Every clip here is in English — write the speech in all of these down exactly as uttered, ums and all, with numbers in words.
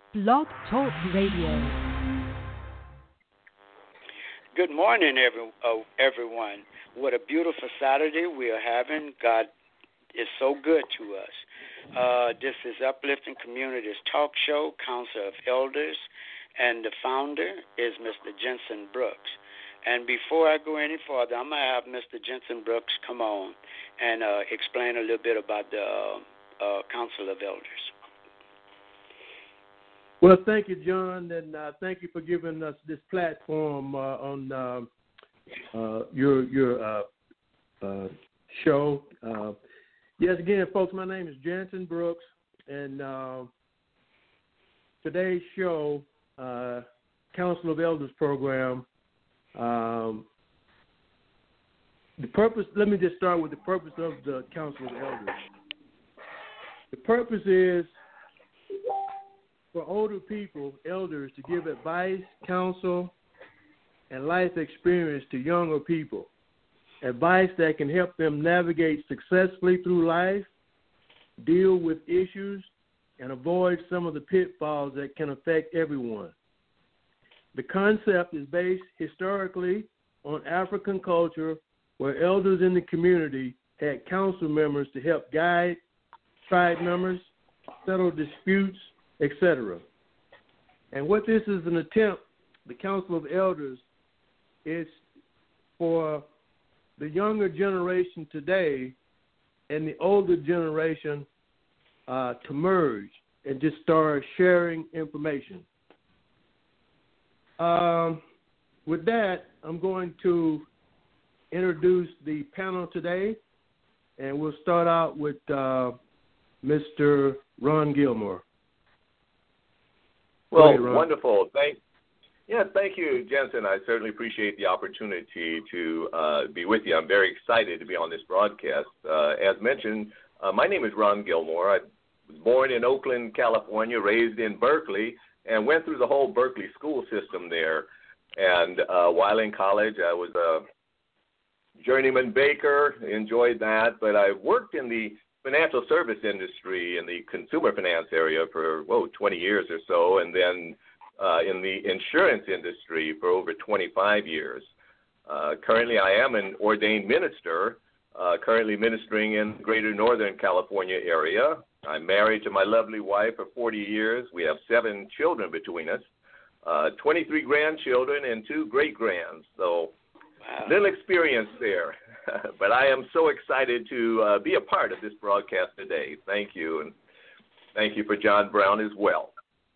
Blog Talk Radio. Good morning, every, uh, everyone. What a beautiful Saturday we are having. God is so good to us. Uh, this is Uplifting Communities Talk Show, Council of Elders, and the founder is Mister Jensen Brooks. And before I go any further, I'm going to have Mister Jensen Brooks come on and uh, explain a little bit about the uh, uh, Council of Elders. Well, thank you, John, and uh, thank you for giving us this platform uh, on uh, uh, your your uh, uh, show. Uh, yes, again, folks, my name is Jensen Brooks, and uh, today's show, uh, Council of Elders program. Um, the purpose. Let me just start with the purpose of the Council of Elders. The purpose is for older people, elders, to give advice, counsel, and life experience to younger people. Advice that can help them navigate successfully through life, deal with issues, and avoid some of the pitfalls that can affect everyone. The concept is based historically on African culture, where elders in the community had council members to help guide tribe members, settle disputes, et cetera. And what this is an attempt, the Council of Elders, is for the younger generation today and the older generation uh, to merge and just start sharing information. Um, with that, I'm going to introduce the panel today, and we'll start out with uh, Mister Ron Gilmore. Well, ahead, wonderful. Thank, yeah, thank you, Jensen. I certainly appreciate the opportunity to uh, be with you. I'm very excited to be on this broadcast. Uh, as mentioned, uh, my name is Ron Gilmore. I was born in Oakland, California, raised in Berkeley, and went through the whole Berkeley school system there. And uh, while in college, I was a journeyman baker, enjoyed that, but I worked in the financial service industry in the consumer finance area for, whoa, twenty years or so, and then uh, in the insurance industry for over twenty-five years. Uh, currently, I am an ordained minister, uh, currently ministering in the greater Northern California area. I'm married to my lovely wife for forty years. We have seven children between us, uh, twenty-three grandchildren and two great-grands, so wow. Little experience there. But I am so excited to uh, be a part of this broadcast today. Thank you, and thank you for John Brown as well.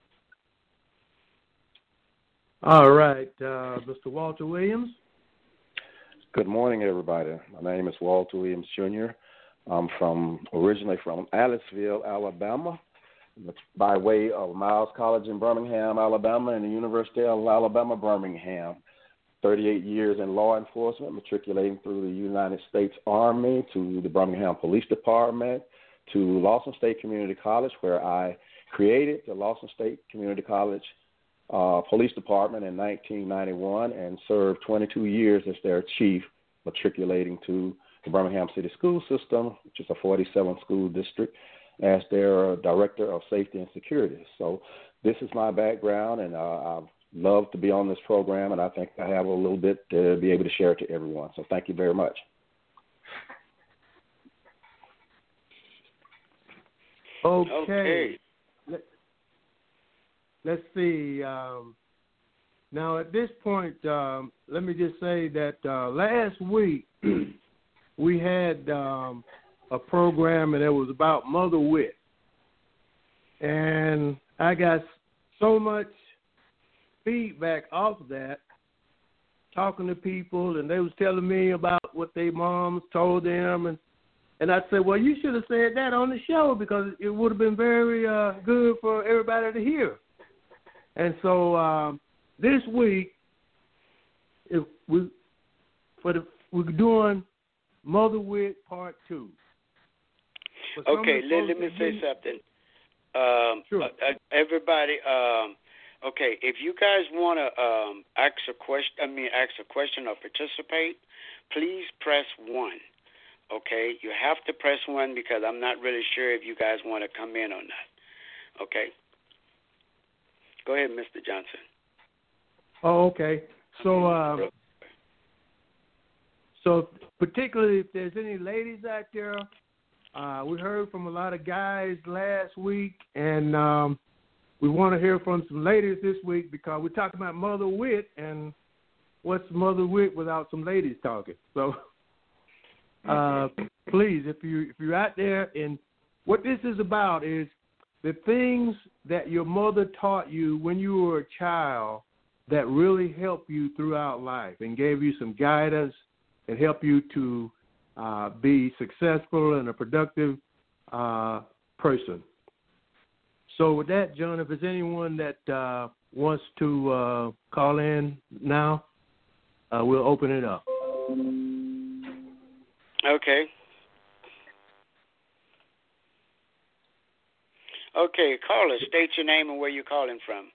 All right, uh, Mister Walter Williams. Good morning, everybody. My name is Walter Williams, Junior I'm from originally from Aliceville, Alabama, by way of Miles College in Birmingham, Alabama, and the University of Alabama, Birmingham. thirty-eight years in law enforcement, matriculating through the United States Army, to the Birmingham Police Department, to Lawson State Community College, where I created the Lawson State Community College uh, Police Department in nineteen ninety-one and served twenty-two years as their chief, matriculating to the Birmingham City School System, which is a forty-seven school district, as their director of safety and security. So this is my background, and uh, I've love to be on this program, and I think I have a little bit to be able to share to everyone. So thank you very much. Okay. okay. Let, let's see. Um, now, at this point, um, let me just say that uh, last week we had um, a program, and it was about Mother Wit. And I got so much feedback off of that, talking to people, and they was telling me about what their moms told them, and and I said, well, you should have said that on the show, because it would have been very uh, good for everybody to hear. And so um, this week, if we for the we're doing Mother Wit Part Two. Okay, let, let me say something. Um, sure. Uh, uh, everybody. Um, Okay, if you guys want to um, ask a question, I mean, ask a question or participate, please press one. Okay, you have to press one because I'm not really sure if you guys want to come in or not. Okay. Go ahead, Mister Johnson. Oh, okay. So, uh, so particularly if there's any ladies out there, uh, we heard from a lot of guys last week, and um, we want to hear from some ladies this week because we're talking about mother wit, and what's mother wit without some ladies talking? So, uh, please, if you if you're out there, and what this is about is the things that your mother taught you when you were a child that really helped you throughout life and gave you some guidance and helped you to uh, be successful and a productive uh, person. So with that, John, if there's anyone that uh, wants to uh, call in now, uh, we'll open it up. Okay. Okay, caller, state your name and where you're calling from.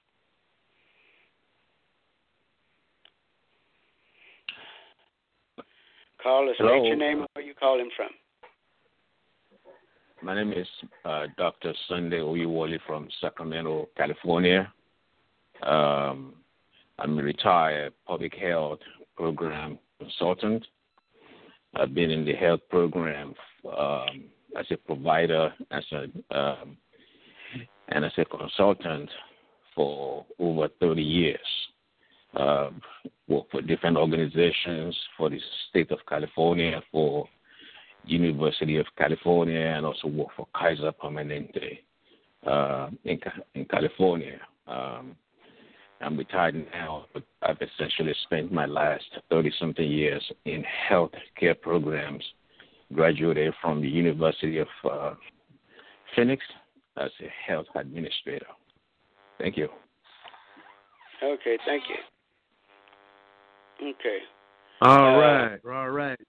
Caller, state Hello. your name and where you're calling from. My name is uh, Doctor Sunday Oyewole from Sacramento, California. Um, I'm a retired public health program consultant. I've been in the health program um, as a provider, as a um, and as a consultant for over thirty years. Uh, work for different organizations, for the state of California, for University of California, and also work for Kaiser Permanente uh, in, in California. Um, I'm retired now, but I've essentially spent my last thirty-something years in health care programs, graduated from the University of uh, Phoenix as a health administrator. Thank you. Okay, thank you. Okay. All Uh, right, all right.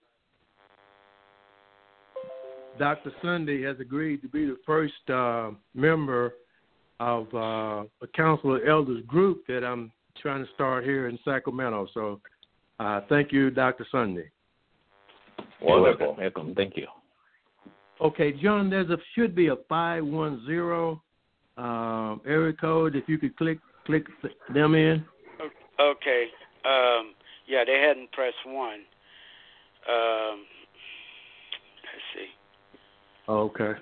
Doctor Sunday has agreed to be the first uh, member of uh, a Council of Elders group that I'm trying to start here in Sacramento. So uh, thank you, Doctor Sunday. Wonderful. Welcome. Thank you. Okay, John, there's a should be a five one zero um, area code. If you could click click them in. Okay. Um, yeah, they hadn't pressed one. Um, let's see. Okay.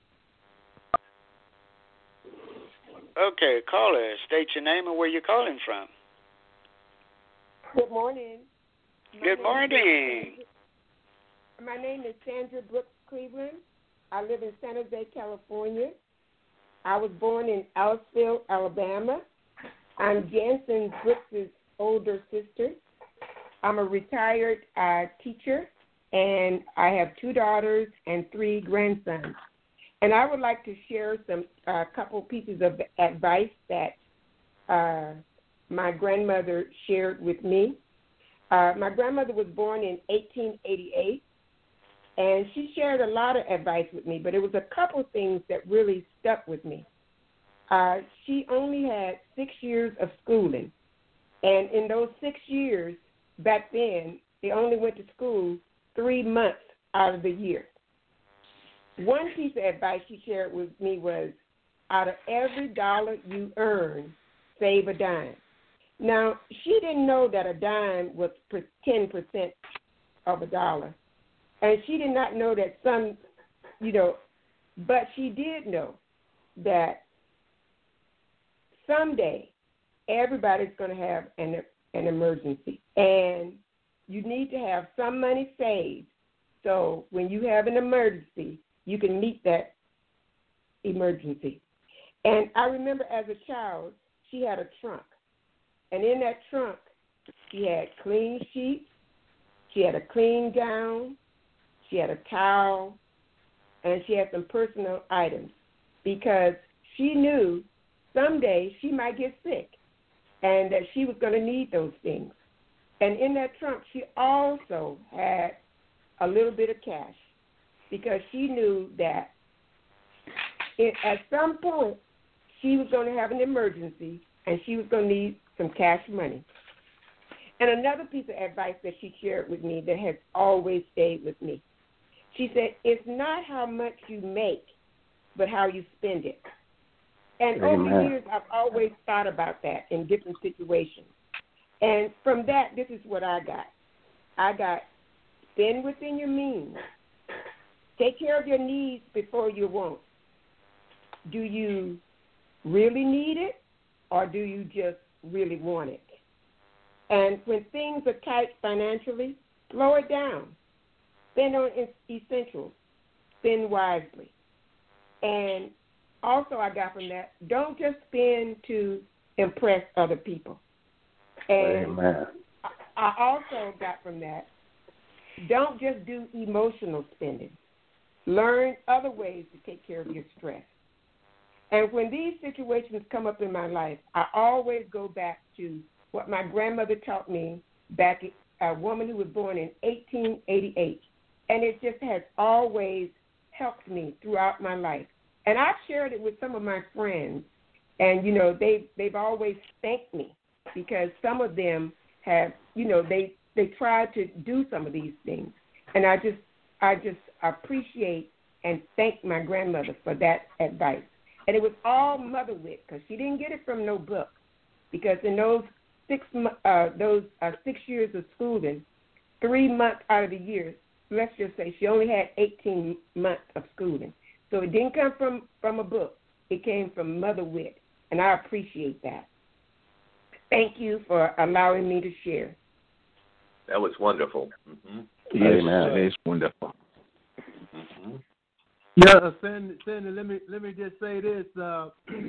Okay, caller, state your name and where you're calling from. Good morning. My Good name morning. Is, my name is Sandra Brooks Cleveland. I live in San Jose, California. I was born in Aliceville, Alabama. I'm Jansen Brooks' older sister. I'm a retired uh, teacher, and I have two daughters and three grandsons. And I would like to share some a uh, couple pieces of advice that uh, my grandmother shared with me. Uh, my grandmother was born in eighteen eighty-eight, and she shared a lot of advice with me, but it was a couple things that really stuck with me. Uh, she only had six years of schooling, and in those six years, back then, they only went to school three months out of the year. One piece of advice she shared with me was, out of every dollar you earn, save a dime. Now, she didn't know that a dime was ten percent of a dollar. And she did not know that some, you know, but she did know that someday everybody's going to have an, an emergency. And you need to have some money saved. So when you have an emergency, you can meet that emergency. And I remember as a child, she had a trunk. And in that trunk, she had clean sheets, she had a clean gown, she had a towel, and she had some personal items because she knew someday she might get sick and that she was going to need those things. And in that trunk, she also had a little bit of cash because she knew that it, at some point she was going to have an emergency and she was going to need some cash money. And another piece of advice that she shared with me that has always stayed with me, she said, it's not how much you make, but how you spend it. And Amen. over the years, I've always thought about that in different situations. And from that, this is what I got. I got spend within your means. Take care of your needs before your wants. Do you really need it, or do you just really want it? And when things are tight financially, slow it down. Spend on essentials. Spend wisely. And also I got from that, don't just spend to impress other people. And Amen. I also got from that, don't just do emotional spending. Learn other ways to take care of your stress. And when these situations come up in my life, I always go back to what my grandmother taught me back, a woman who was born in eighteen eighty-eight. And it just has always helped me throughout my life. And I've shared it with some of my friends. And, you know, they, they've always thanked me because some of them have, you know, they, they tried to do some of these things. And I just, I just appreciate and thank my grandmother for that advice. And it was all mother wit because she didn't get it from no book. Because in those six uh, those uh, six years of schooling, three months out of the year, let's just say she only had eighteen months of schooling. So it didn't come from, from a book. It came from mother wit, and I appreciate that. Thank you for allowing me to share. That was wonderful. Mm-hmm. Yes, Amen. it is wonderful. Mm-hmm. Yeah, uh, Sandy, Sandy, let me let me just say this. Uh,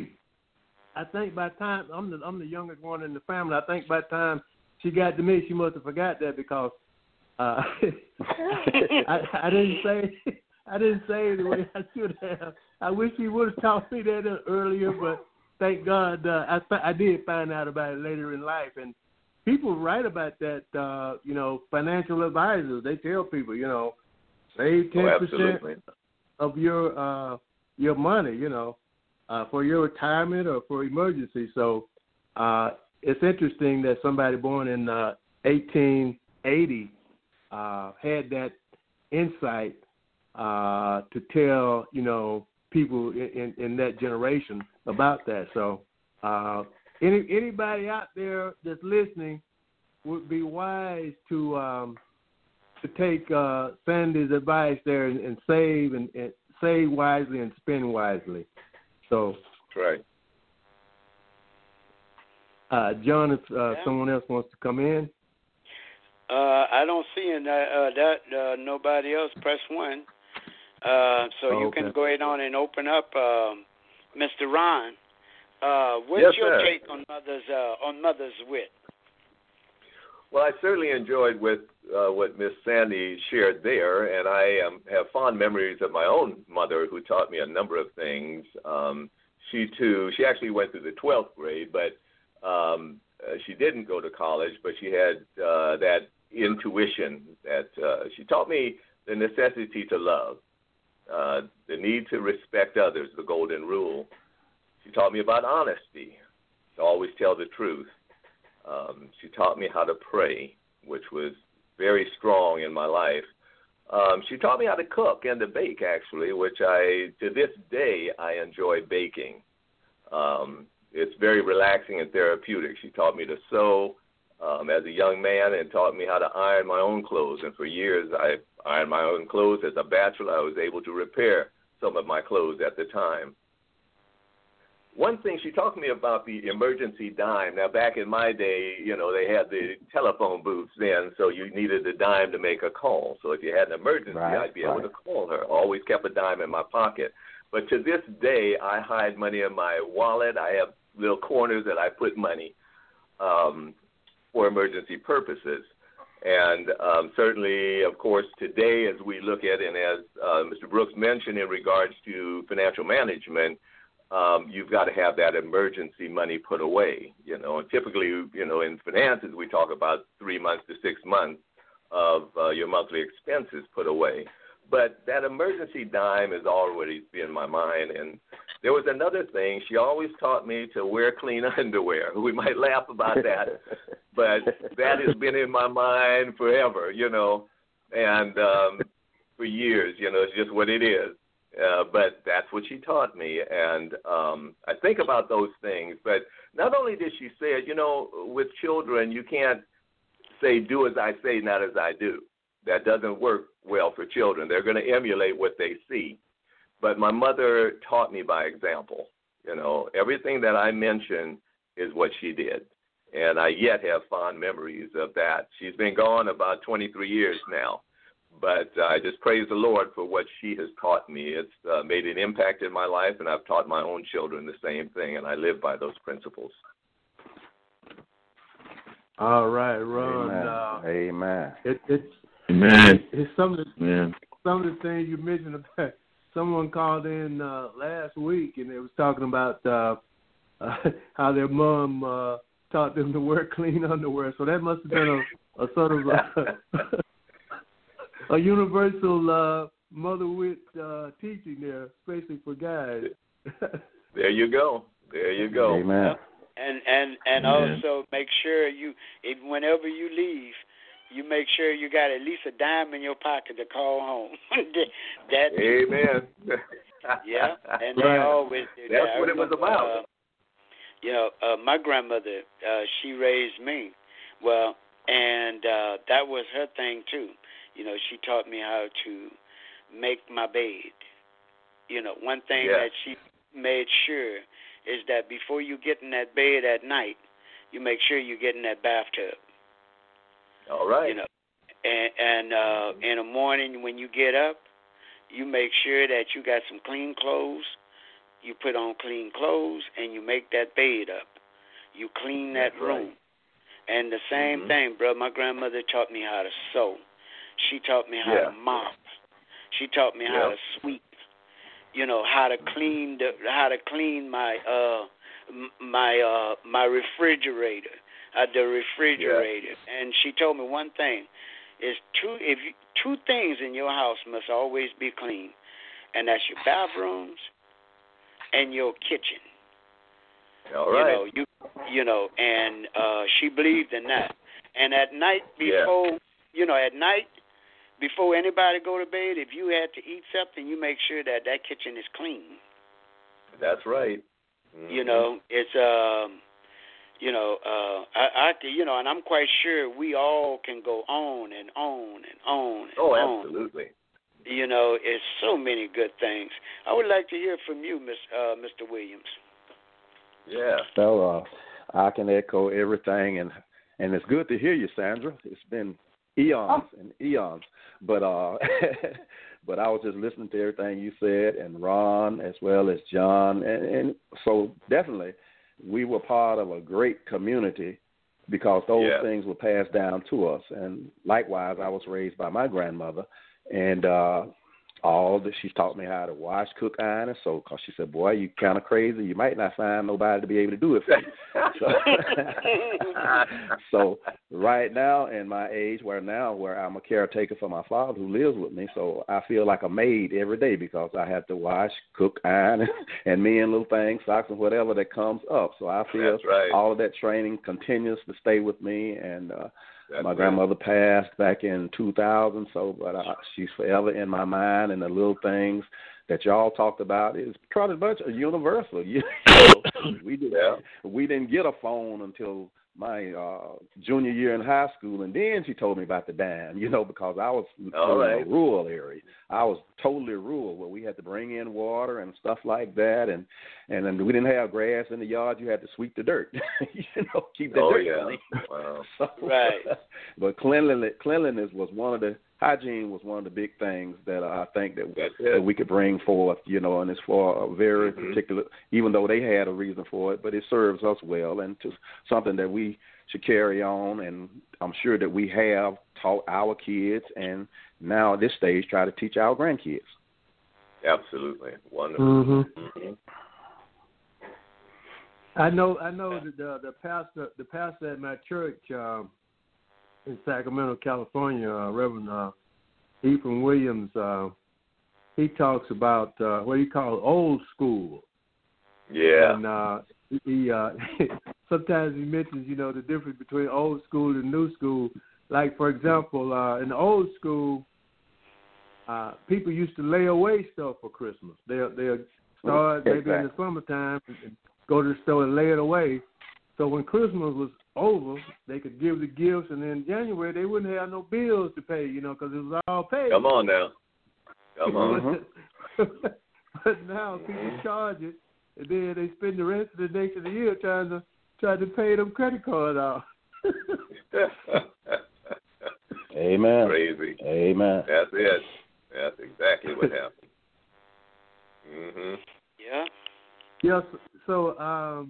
I think by the time I'm the I'm the youngest one in the family, I think by the time she got to me, she must have forgot that because uh, I, I didn't say I didn't say it the way I should have. I wish she would have taught me that earlier, but thank God uh, I I did find out about it later in life. And people write about that. Uh, you know, financial advisors, they tell people, you know, save ten Oh, percent. absolutely. Of your uh, your money, you know, uh, for your retirement or for emergency. So uh, it's interesting that somebody born in uh, eighteen eighty uh, had that insight uh, to tell, you know, people in, in, in that generation about that. So uh, any anybody out there that's listening would be wise to um, to take uh, Sandy's advice there and, and save and, and save wisely and spend wisely. So, That's right. uh, John, if uh, Yeah. someone else wants to come in, Uh, I don't see in that, uh, that uh, nobody else. Press one. Uh, so Oh, you okay. can go ahead on and open up, um, Mister Ron. Uh, what's Yes, your sir. take on mother's uh, on mother's wit? Well, I certainly enjoyed with uh, what Miss Sandy shared there, and I um, have fond memories of my own mother who taught me a number of things. Um, she, too, she actually went through the twelfth grade, but um, uh, she didn't go to college, but she had uh, that intuition that uh, she taught me the necessity to love, uh, the need to respect others, the golden rule. She taught me about honesty, to always tell the truth. Um, she taught me how to pray, which was very strong in my life. Um, she taught me how to cook and to bake, actually, which I, to this day, I enjoy baking. Um, it's very relaxing and therapeutic. She taught me to sew um, as a young man and taught me how to iron my own clothes. And for years, I ironed my own clothes. As a bachelor, I was able to repair some of my clothes at the time. One thing, she talked to me about the emergency dime. Now, back in my day, you know, they had the telephone booths then, so you needed a dime to make a call. So if you had an emergency, Right, I'd be right. able to call her. Always kept a dime in my pocket. But to this day, I hide money in my wallet. I have little corners that I put money um, for emergency purposes. And um, certainly, of course, today, as we look at, and as uh, Mister Brooks mentioned in regards to financial management, Um, you've got to have that emergency money put away, you know. And typically, you know, in finances, we talk about three months to six months of uh, your monthly expenses put away. But that emergency dime has always been in my mind. And there was another thing. She always taught me to wear clean underwear. We might laugh about that, but that has been in my mind forever, you know, and um, for years, you know, it's just what it is. uh, but that's what she taught me. And um, I think about those things. But not only did she say it, you know, with children, you can't say do as I say, not as I do. That doesn't work well for children. They're going to emulate what they see. But my mother taught me by example. You know, everything that I mention is what she did. And I yet have fond memories of that. She's been gone about twenty-three years now. But uh, I just praise the Lord for what she has taught me. It's uh, made an impact in my life, and I've taught my own children the same thing, and I live by those principles. All right, Ron. Amen. Uh, Amen. It, it's, Amen. it's some of the, Amen. some of the things you mentioned about. Someone called in uh, last week, and they was talking about uh, uh, how their mom uh, taught them to wear clean underwear. So that must have been a, a sort of a, a universal uh, mother wit uh, teaching there, especially for guys. There you go. There you go. Amen. And and and Amen. also make sure you, if, whenever you leave, you make sure you got at least a dime in your pocket to call home. that Amen. Yeah, and they Right. always do that. That's I what it was remember, about. Uh, you know, uh, my grandmother, uh, she raised me. Well, and uh, that was her thing too. You know, she taught me how to make my bed. You know, one thing Yeah. that she made sure is that before you get in that bed at night, you make sure you get in that bathtub. All right. You know, and, and uh, in the morning when you get up, you make sure that you got some clean clothes. You put on clean clothes and you make that bed up. You clean that That's room. right. And the same Mhm. thing, bro. My grandmother taught me how to sew. She taught me how Yeah. to mop. She taught me how Yeah. to sweep. You know, how to clean the how to clean my uh m- my uh my refrigerator, uh, the refrigerator. And she told me one thing: is two if you, two things in your house must always be clean, and that's your bathrooms and your kitchen. All right. You know, you you know, and uh, she believed in that. And at night before, Yeah. you know, at night before anybody go to bed, if you had to eat something, you make sure that that kitchen is clean. That's right. Mhm. You know, it's um, you know, uh, I, I, you know, and I'm quite sure we all can go on and on and on and Oh, on. absolutely. You know, it's so many good things. I would like to hear from you, Miss uh, Mister Williams. Yeah. So uh, I can echo everything, and and it's good to hear you, Sandra. It's been eons and eons, but uh, but I was just listening to everything you said, and Ron as well as John, and, and so definitely we were part of a great community because those Yeah. things were passed down to us, and likewise, I was raised by my grandmother, and uh, all that she taught me how to wash, cook, iron, and sew. Because she said, "Boy, you kind of crazy. You might not find nobody to be able to do it for you." So, so right now, in my age, where now where I'm a caretaker for my father who lives with me, so I feel like a maid every day because I have to wash, cook, iron, and, and mend little things, socks, and whatever that comes up. So I feel That's right. all of that training continues to stay with me, and uh, That's my it. grandmother passed back in two thousand, so but uh, she's forever in my mind, and the little things that y'all talked about is pretty much a universal. You know, we did Yeah. we didn't get a phone until my uh, junior year in high school, and then she told me about the dime, you know, because I was All in right. a rural area. I was totally rural where we had to bring in water and stuff like that, and and then we didn't have grass in the yard. You had to sweep the dirt, you know, keep the Oh, dirt yeah. clean. Wow. So, Right. But cleanliness, cleanliness was one of the hygiene was one of the big things that uh, I think that, That's that it. we could bring forth, you know, and it's for a very Mhm. particular, even though they had a reason for it, but it serves us well and to something that we should carry on. And I'm sure that we have taught our kids, and now at this stage try to teach our grandkids. Absolutely. Wonderful. Mm-hmm. Mhm. I know. I know that the the pastor, the pastor at my church um, in Sacramento, California, uh, Reverend uh, Ephraim Williams. Uh, he talks about uh, what he calls old school. Yeah. And uh, he uh, sometimes he mentions, you know, the difference between old school and new school. Like, for example, uh, in the old school, uh, people used to lay away stuff for Christmas. They'll they'll start maybe exactly. in the summertime and go to the store and lay it away. So when Christmas was over, they could give the gifts, and in January they wouldn't have no bills to pay, you know, because it was all paid. Come on now. Come on. But now people charge it, and then they spend the rest of the next of the year trying to trying to pay them credit cards off. Amen. Crazy. Amen. That's it. That's exactly what happened. Mhm. Yeah. Yes. So um,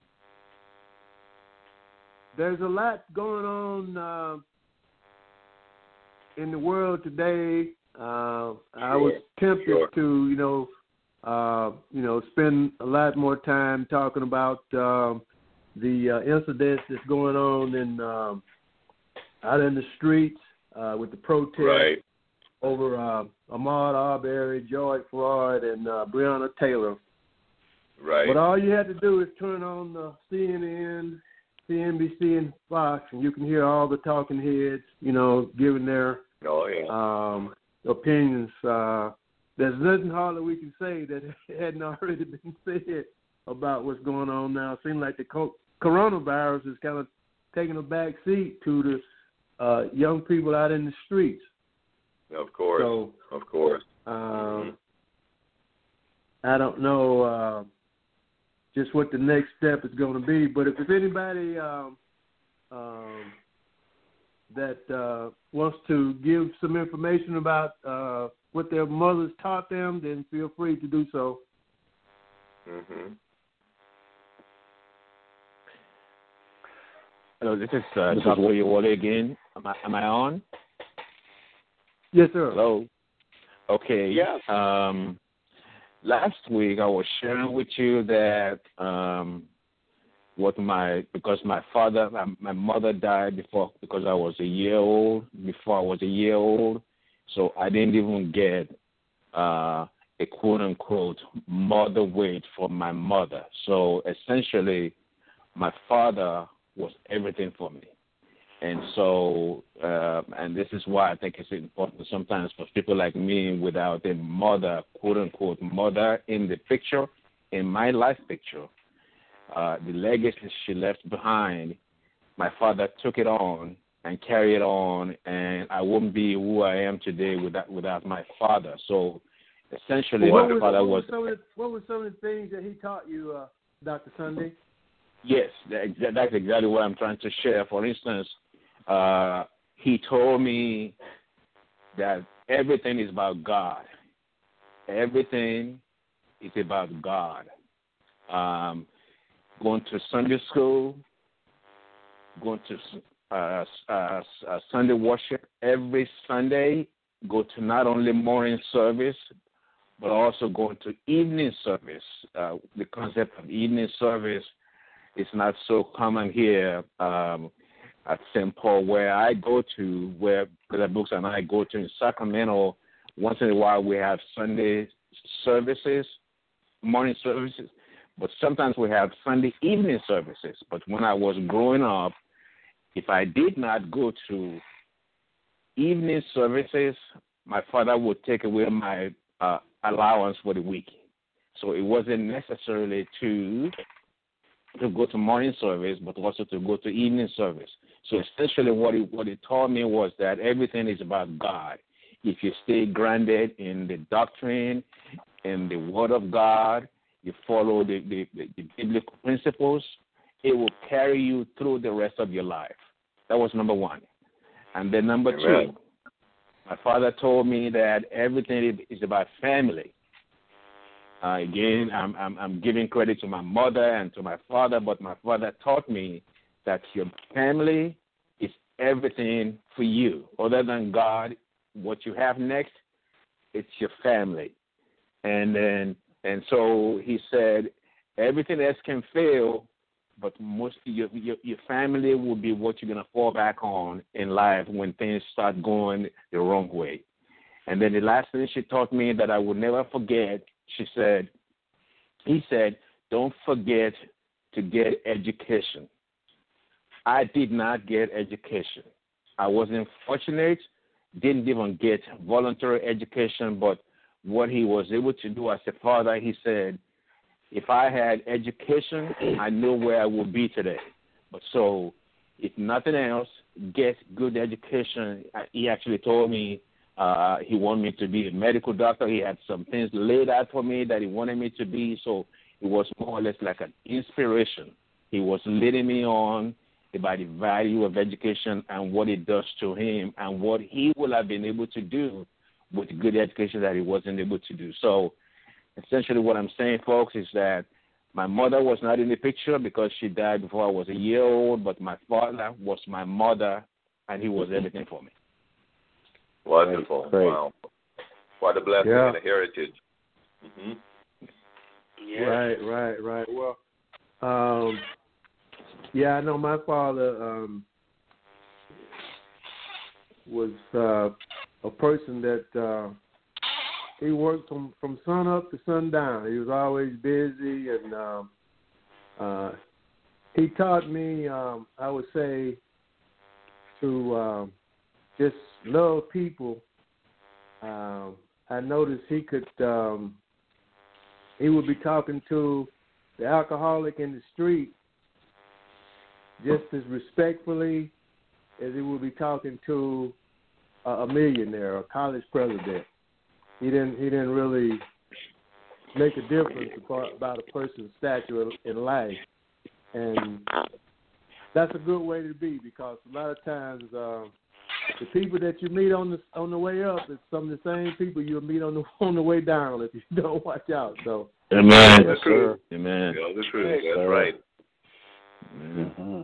there's a lot going on uh, in the world today. Uh, I was tempted Sure. to, you know, uh, you know, spend a lot more time talking about um, the uh, incidents that's going on in um, out in the streets uh, with the protests Right. over uh, Ahmaud Arbery, George Floyd, and uh, Breonna Taylor. Right. But all you had to do is turn on the C N N, C N B C, and Fox, and you can hear all the talking heads, you know, giving their Oh yeah. um, opinions. Uh, there's nothing hardly we can say that hadn't already been said about what's going on now. It seems like the co- coronavirus is kind of taking a back seat to the uh, young people out in the streets. Of course. So, of course. um, Mm-hmm. I don't know uh, just what the next step is going to be, but if there's anybody um, um, that uh, wants to give some information about uh, what their mothers taught them, then feel free to do so. Mhm. Hello, this is uh, This is Doctor Oyewole again. Am I, am I on? Yes, sir. Hello. Okay. Yes. Um, last week I was sharing with you that um, what my because my father, my, my mother died before because I was a year old. Before I was a year old, so I didn't even get uh, a quote unquote mother weight from my mother. So essentially, my father was everything for me. And so, uh, and this is why I think it's important sometimes for people like me without a mother, quote unquote, mother in the picture, in my life picture, uh, the legacy she left behind, my father took it on and carried it on, and I wouldn't be who I am today without without my father. So essentially, What my was, father what was. was some of the, what were some of the things that he taught you, uh, Doctor Sunday? Yes, that, that's exactly what I'm trying to share. For instance, uh, he told me that everything is about God. Everything is about God. Um, going to Sunday school, going to uh, uh, uh, Sunday worship every Sunday, go to not only morning service, but also going to evening service. Uh, the concept of evening service is not so common here um, at Saint Paul, where I go to, where Brother Brooks and I go to in Sacramento. Once in a while, we have Sunday services, morning services, but sometimes we have Sunday evening services. But when I was growing up, if I did not go to evening services, my father would take away my uh, allowance for the week. So it wasn't necessarily to to go to morning service, but also to go to evening service. So essentially what he, what he taught me was that everything is about God. If you stay grounded in the doctrine, in the Word of God, you follow the, the, the biblical principles, it will carry you through the rest of your life. That was number one. And then number Amen. two, my father told me that everything is about family. Uh, again, I'm, I'm I'm giving credit to my mother and to my father, but my father taught me that your family is everything for you. Other than God, what you have next, it's your family. And then and so he said, everything else can fail, but most your your, your family will be what you're gonna fall back on in life when things start going the wrong way. And then the last thing she taught me that I will never forget, she said, he said, don't forget to get education. I did not get education. I wasn't fortunate didn't even get voluntary education, but what he was able to do as a father, he said, if I had education, I know where I would be today. But so, if nothing else, get good education. He actually told me uh, he wanted me to be a medical doctor. He had some things laid out for me that he wanted me to be. So it was more or less like an inspiration. He was leading me on about the value of education and what it does to him and what he would have been able to do with good education that he wasn't able to do. So essentially what I'm saying, folks, is that my mother was not in the picture because she died before I was a year old, but my father was my mother, and he was everything for me. Wonderful. Great. Wow. What a blessing Yeah. and a heritage. Mm-hmm. Yeah. Right, right, right. Well, um, yeah, I know my father um, was uh, a person that uh, he worked from, from sun up to sundown. He was always busy, and um, uh, he taught me, um, I would say, to um, just love people. Um, I noticed he could, um, he would be talking to the alcoholic in the street just as respectfully as he would be talking to a, a millionaire, a college president. He didn't. He didn't really make a difference about, about a person's stature in life, and that's a good way to be, because a lot of times uh, the people that you meet on the on the way up is some of the same people you'll meet on the on the way down if you don't watch out. So, Amen. That's true. Amen. Yeah, that's true. Yes, That's sir. right. Mm-hmm.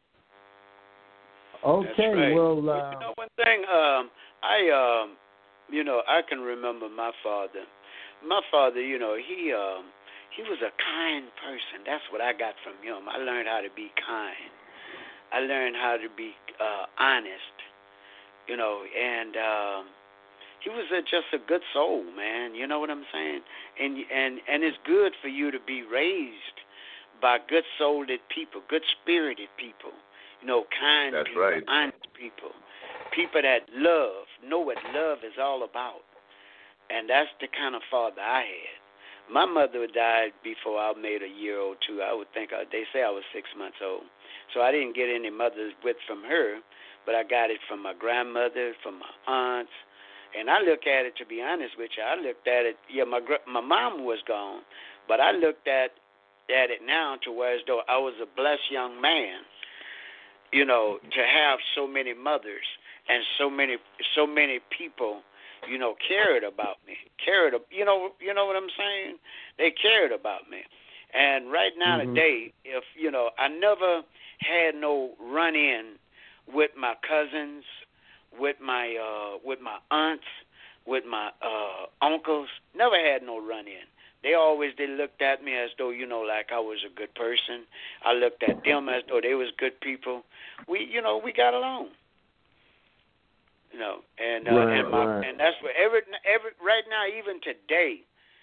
okay, That's right. well, Well, uh, you know one thing, um, I, um, you know, I can remember my father. My father, you know, he, um, he was a kind person. That's what I got from him. I learned how to be kind. I learned how to be uh, honest, you know, and um, he was a, just a good soul, man. You know what I'm saying? And and and it's good for you to be raised by good-souled people, good-spirited people, you know, kind That's people, right. honest people, people that love, know what love is all about. And that's the kind of father I had. My mother died before I made a year old, too. I would think, uh, they say I was six months old. So I didn't get any mother's wit from her, but I got it from my grandmother, from my aunts. And I look at it, to be honest with you, I looked at it, yeah, my my mom was gone, but I looked at, at it now to where as though I was a blessed young man, you know, to have so many mothers and so many so many people, you know, cared about me, cared, you know, you know what I'm saying? They cared about me. And right now Mhm. today, if, you know, I never had no run-in with my cousins, with my uh, with my aunts, with my uh, uncles. Never had no run-in. They always they looked at me as though, you know, like I was a good person. I looked at them as though they was good people. We, you know, we got along. You know, and uh, Right, and my right. and that's what every every right now, even today,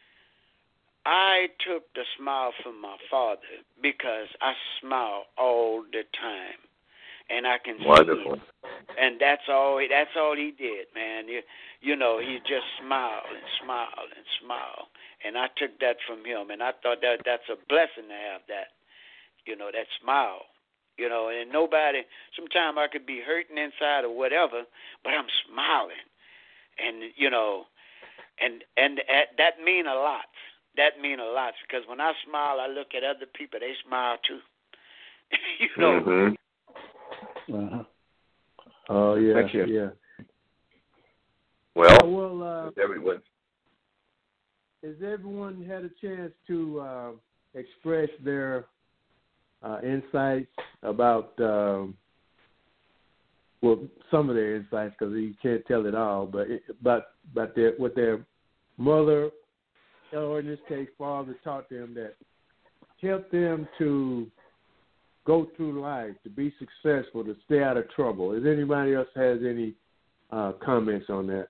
I took the smile from my father because I smile all the time, and I can Wonderful. see it. And that's all. That's all he did, man. You, you know, he just smiled and smiled and smiled, and I took that from him, and I thought that that's a blessing to have that, you know, that smile, you know. And nobody. Sometimes I could be hurting inside or whatever, but I'm smiling, and you know, and and that mean a lot. That mean a lot because when I smile, I look at other people. They smile too, you know. Mm-hmm. Uh-huh. Oh yeah, Thank you. yeah. Well, Oh, well, uh, everyone. has everyone had a chance to uh, express their uh, insights about, um, well, some of their insights because you can't tell it all, but it, but but their what their mother, or in this case, father, taught them that helped them to go through life, to be successful, to stay out of trouble. If anybody else has any uh, comments on that?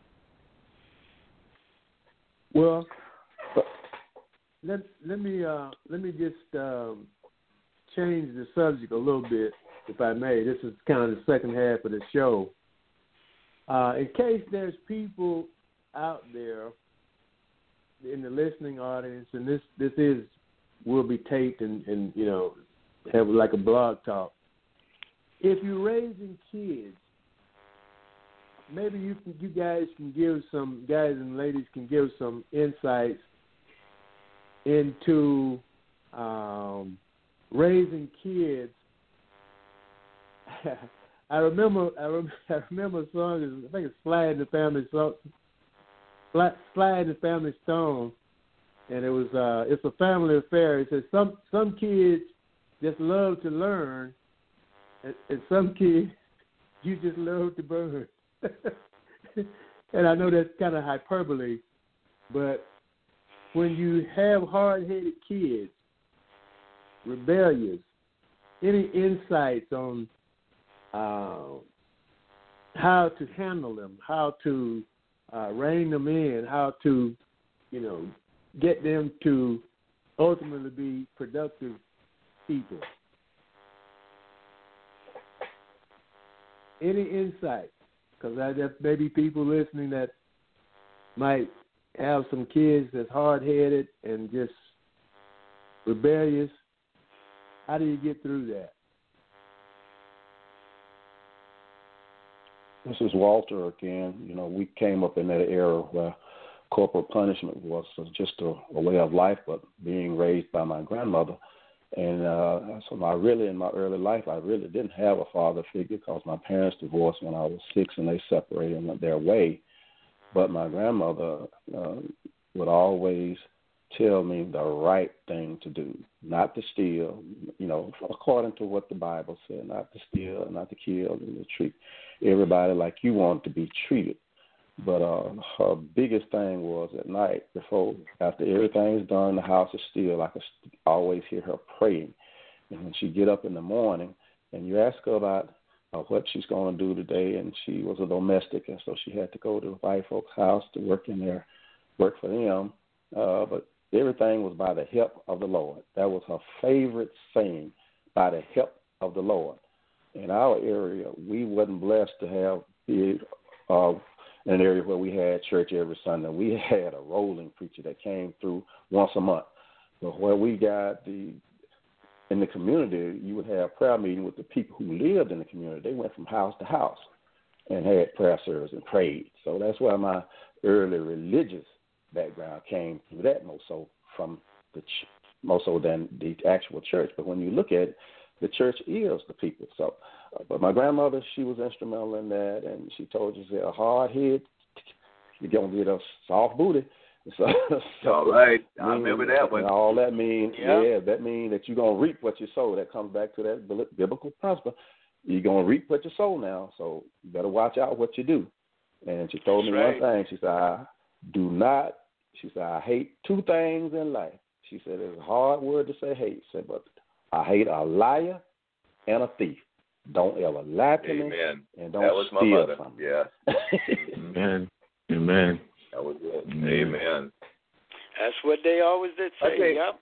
Well, let let me uh, let me just um, change the subject a little bit, if I may. This is kind of the second half of the show. Uh, in case there's people out there in the listening audience, and this this is will be taped and, and you know have like a blog talk. If you're raising kids, maybe you can you guys can give some guys and ladies can give some insights into um, raising kids. I remember I remember, I remember a song. I think it's "Sly and the Family Song." Sly, Sly and the Family Stone, and it was uh, it's a family affair. It says some some kids just love to learn, and, and some kids you just love to burn. And I know that's kind of hyperbole, but when you have hard-headed kids, rebellious, any insights on uh, how to handle them, how to uh, rein them in, how to, you know, get them to ultimately be productive people? Any insight? Because there may be people listening that might have some kids that's hard-headed and just rebellious. How do you get through that? This is Walter again. You know, we came up in that era where corporal punishment was just a, a way of life, but being raised by my grandmother. And uh, so I really, in my early life, I really didn't have a father figure because my parents divorced when I was six and they separated and went their way. But my grandmother uh, would always tell me the right thing to do, not to steal, you know, according to what the Bible said, not to steal, not to kill, and to treat everybody like you want to be treated. But uh, her biggest thing was at night, before, after everything's done, the house is still, I could always hear her praying. And when she get up in the morning, and you ask her about uh, what she's going to do today, and she was a domestic, and so she had to go to the white folks' house to work in there, work for them. Uh, but everything was by the help of the Lord. That was her favorite saying, by the help of the Lord. In our area, we wasn't blessed to have the uh, in an area where we had church every Sunday. We had a rolling preacher that came through once a month. But where we got the, in the community, you would have prayer meeting with the people who lived in the community. They went from house to house and had prayer service and prayed. So that's where my early religious background came through that more so from the ch- more so than the actual church. But when you look at it, the church is the people. So, uh, but my grandmother, she was instrumental in that, and she told you that a hard head, you're gonna get a soft booty. So, so all right, I mean, remember that one. All that means, yeah. yeah, that means that you're gonna reap what you sow. That comes back to that biblical principle. You're gonna reap what you sow now, so you better watch out what you do. And she told That's me right. one thing. She said, I do not. She said, I hate two things in life. She said, it's a hard word to say hate. She said, but I hate a liar and a thief. Don't ever lie to Amen. me and don't that was my steal mother. from me. Yeah. Amen. Amen. That was good. Amen. Amen. That's what they always did say. Okay. Yep.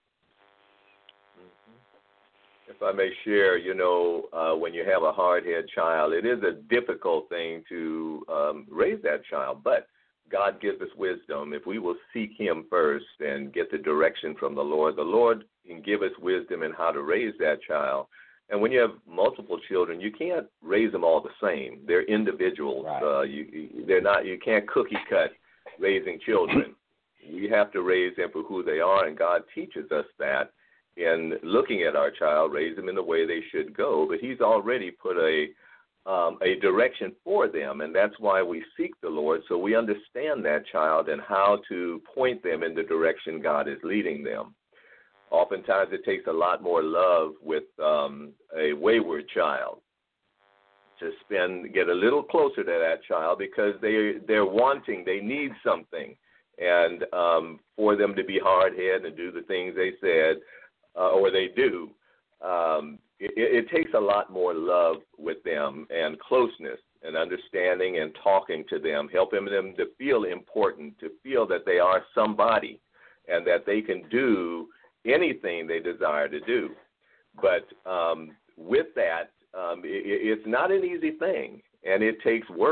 If I may share, you know, uh, when you have a hard-headed child, it is a difficult thing to um, raise that child, but God gives us wisdom. If we will seek him first and get the direction from the Lord, the Lord can give us wisdom in how to raise that child. And when you have multiple children, you can't raise them all the same. They're individuals. Right. Uh, you, they're not. You can't cookie cut raising children. We have to raise them for who they are, and God teaches us that in looking at our child, raise them in the way they should go. But he's already put a um, a direction for them, and that's why we seek the Lord, so we understand that child and how to point them in the direction God is leading them. Oftentimes it takes a lot more love with um, a wayward child to spend, get a little closer to that child because they, they're wanting, they need something. And um, for them to be hard-headed and do the things they said, uh, or they do, um, it, it takes a lot more love with them and closeness and understanding and talking to them, helping them to feel important, to feel that they are somebody and that they can do anything they desire to do. But um, with that, um, it, it's not an easy thing, and it takes work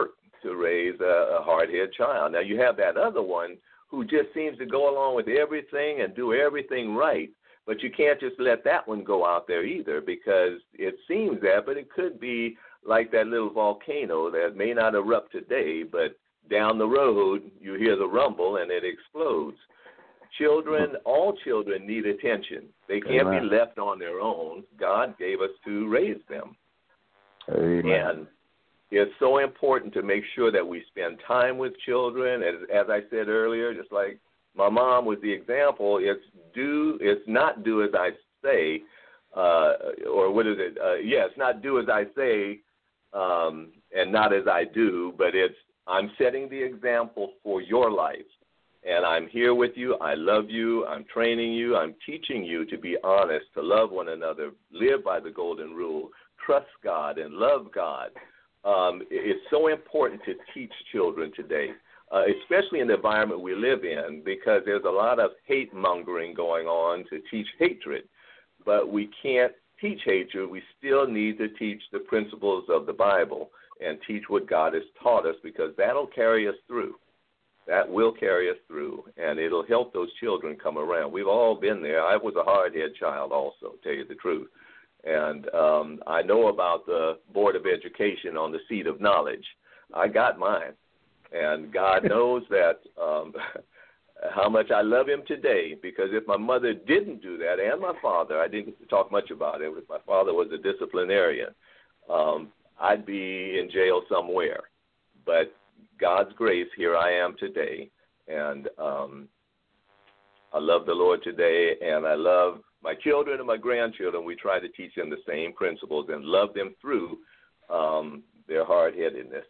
to raise a, a hard-headed child. Now, you have that other one who just seems to go along with everything and do everything right. But you can't just let that one go out there either, because it seems that, but it could be like that little volcano that may not erupt today, but down the road you hear the rumble and it explodes. Children, all children need attention. They can't Amen. Be left on their own. God gave us to raise them. Amen. And it's so important to make sure that we spend time with children. As, as I said earlier, just like my mom was the example, it's do, it's not do as I say, uh, or what is it? Uh, yeah, it's not do as I say um, and not as I do, but it's I'm setting the example for your life. And I'm here with you. I love you. I'm training you. I'm teaching you to be honest, to love one another, live by the golden rule, trust God and love God. Um, it's so important to teach children today, uh, especially in the environment we live in, because there's a lot of hate mongering going on to teach hatred. But we can't teach hatred. We still need to teach the principles of the Bible and teach what God has taught us, because that'll carry us through. That will carry us through, and it'll help those children come around. We've all been there. I was a hard-headed child also, to tell you the truth. And um, I know about the Board of Education on the seat of knowledge. I got mine. And God knows that um, how much I love him today, because if my mother didn't do that, and my father, I didn't talk much about it, if my father was a disciplinarian, um, I'd be in jail somewhere. But God's grace, here I am today, and um, I love the Lord today, and I love my children and my grandchildren. We try to teach them the same principles and love them through um, their hard-headedness.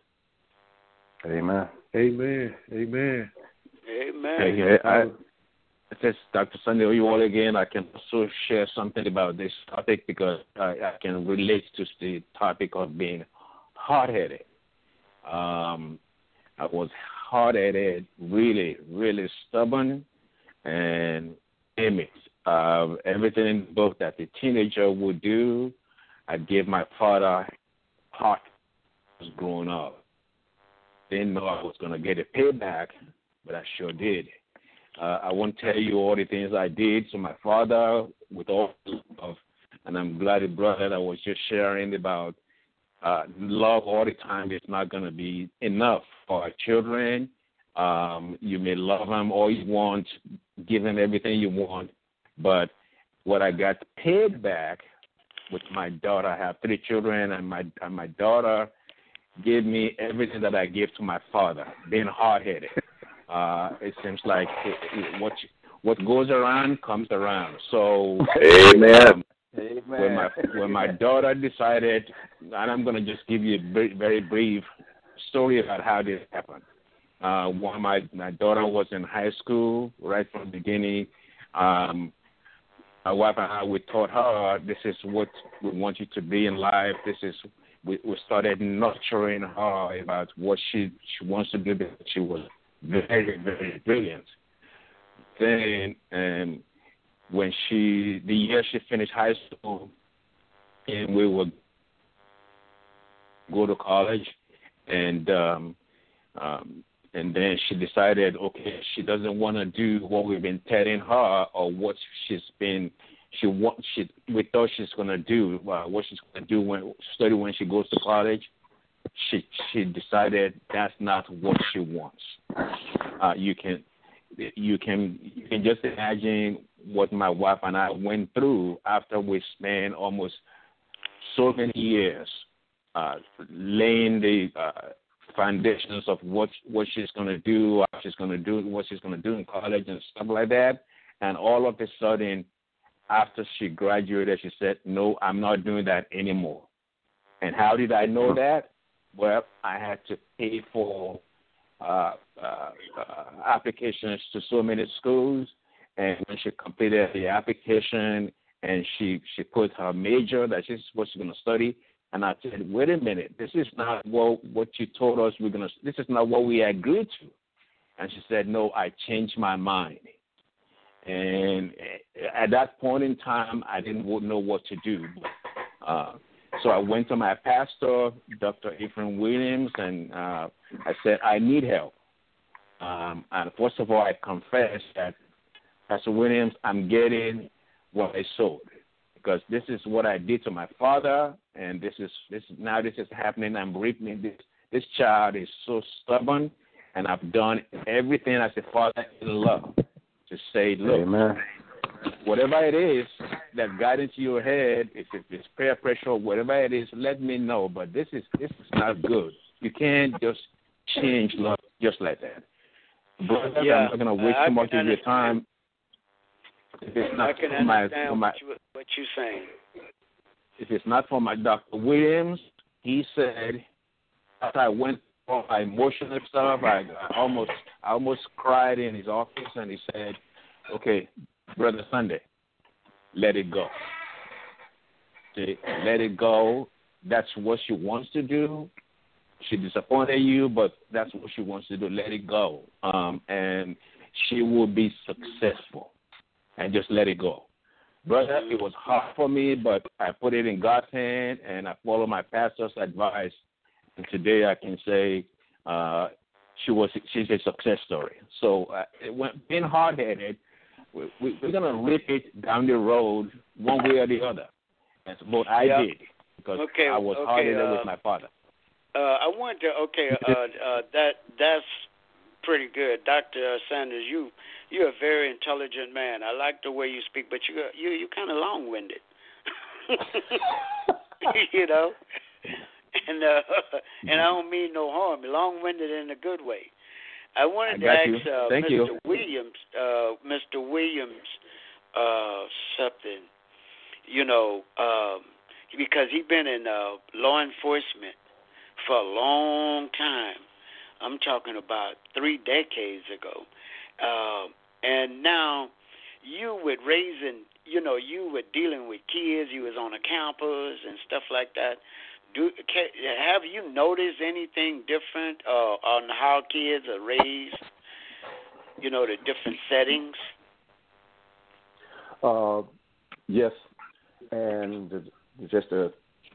Amen. Amen. Amen. Amen. Hey, I, this is Doctor Sunday Oyewole again. I can also share something about this topic, because I, I can relate to the topic of being hard-headed. Um, I was hard-headed, really, really stubborn, and timid. Uh, everything in the book that the teenager would do, I gave my father heart was growing up. Didn't know I was going to get a payback, but I sure did. Uh, I won't tell you all the things I did to my father with all love, and I'm glad, brother, that I was just sharing about Uh, love all the time is not going to be enough for our children. Um, you may love them all you want, give them everything you want, but what I got paid back with my daughter, I have three children, and my and my daughter gave me everything that I gave to my father, being hard-headed. Uh, it seems like it, it, what what goes around comes around. So, amen. Um, When my when my daughter decided, and I'm going to just give you a very, very brief story about how this happened. Uh, when my, my daughter was in high school, right from the beginning, um, my wife and I, we taught her, this is what we want you to be in life. This is we, we started nurturing her about what she, she wants to do, because she was very, very brilliant. Then, um, when she, the year she finished high school, and we would go to college, and um, um, and then she decided, okay, she doesn't want to do what we've been telling her, or what she's been, she want, she we thought she's gonna do, uh, what she's gonna do when study when she goes to college. She she decided that's not what she wants. Uh, you can. You can you can just imagine what my wife and I went through after we spent almost so many years uh, laying the uh, foundations of what what she's going to do, what she's going to do, what she's going to do in college and stuff like that. And all of a sudden, after she graduated, she said, "No, I'm not doing that anymore." And how did I know that? Well, I had to pay for Uh, uh, uh, applications to so many schools, and when she completed the application and she, she put her major that she's supposed to going to study, and I said, wait a minute, this is not what what you told us we're going to, this is not what we agreed to. And she said, no, I changed my mind. And at that point in time, I didn't know what to do. Uh, So I went to my pastor, Doctor Ephraim Williams, and uh, I said, I need help. Um, and first of all, I confessed that, Pastor Williams, I'm getting what I sowed, because this is what I did to my father, and this is this now this is happening. I'm reaping this. This child is so stubborn, and I've done everything as a father in love to say, look, Amen. Whatever it is that got into your head, if it's peer pressure or whatever it is, let me know. But this is this is not good. You can't just change love just like that. Brother, yeah, I'm not going to waste uh, too much of your time. If it's not I can for my, understand for my, what, you, what you're saying. If it's not for my Doctor Williams, he said, after I went through my emotional stuff, I, I almost I almost cried in his office, and he said, okay, Brother Sunday, let it go. See, let it go. That's what she wants to do. She disappointed you, but that's what she wants to do. Let it go. Um, and she will be successful. And just let it go. Brother, it was hard for me, but I put it in God's hand, and I followed my pastor's advice. And today I can say uh, she was she's a success story. So uh, it went, being hard-headed, we, we, we're going to rip it down the road one way or the other. That's what I yep. did, because okay, I was okay, hard-headed uh, with my father. Uh, I want to. Okay, uh, uh, that that's pretty good, Doctor Sanders. You you're a very intelligent man. I like the way you speak, but you you you kind of long-winded. You know, and uh, and I don't mean no harm. Long-winded in a good way. I wanted I to ask uh, Mister You. Williams, uh, Mister Williams, uh, something. You know, um, because he's been in uh, law enforcement for a long time. I'm talking about three decades ago. Uh, and now you with raising, you know, you were dealing with kids, you was on a campus and stuff like that. Do can, have you noticed anything different uh, on how kids are raised, you know, the different settings? Uh, yes, and just to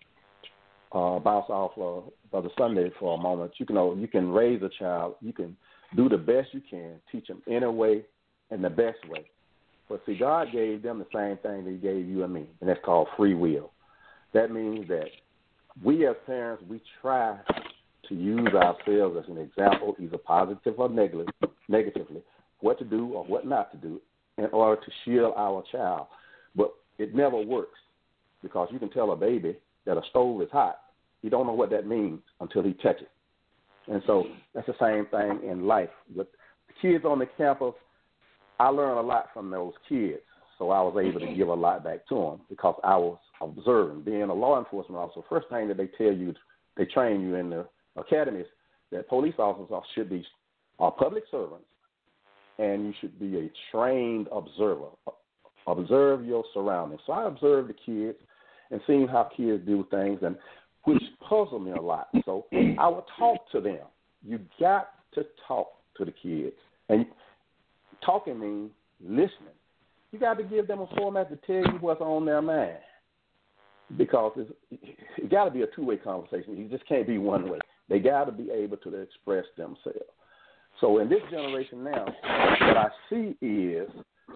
uh, bounce off uh, Brother Sunday for a moment, you can know you can raise a child, you can do the best you can, teach them in a way, in the best way. But see, God gave them the same thing that He gave you and me, and that's called free will. That means that we as parents, we try to use ourselves as an example, either positive or negative, negatively, what to do or what not to do in order to shield our child. But it never works, because you can tell a baby that a stove is hot. He don't know what that means until he touches it. And so that's the same thing in life. With kids on the campus, I learned a lot from those kids, so I was able to give a lot back to them because I was observing. Being a law enforcement officer, first thing that they tell you, they train you in the academies, that police officers should be are public servants, and you should be a trained observer. Observe your surroundings. So I observed the kids and seeing how kids do things, and which puzzled me a lot. So I would talk to them. You got to talk to the kids. And talking means listening. You got to give them a format to tell you what's on their mind, because it's, it got to be a two-way conversation. You just can't be one way. They got to be able to express themselves. So in this generation now, what I see is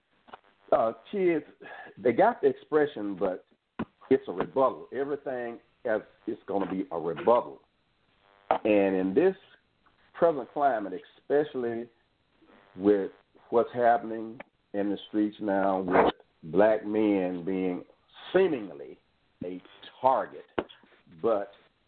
uh, kids, they got the expression, but it's a rebuttal. Everything as it's going to be a rebuttal. And in this present climate, especially with what's happening in the streets now, with black men being seemingly a target, but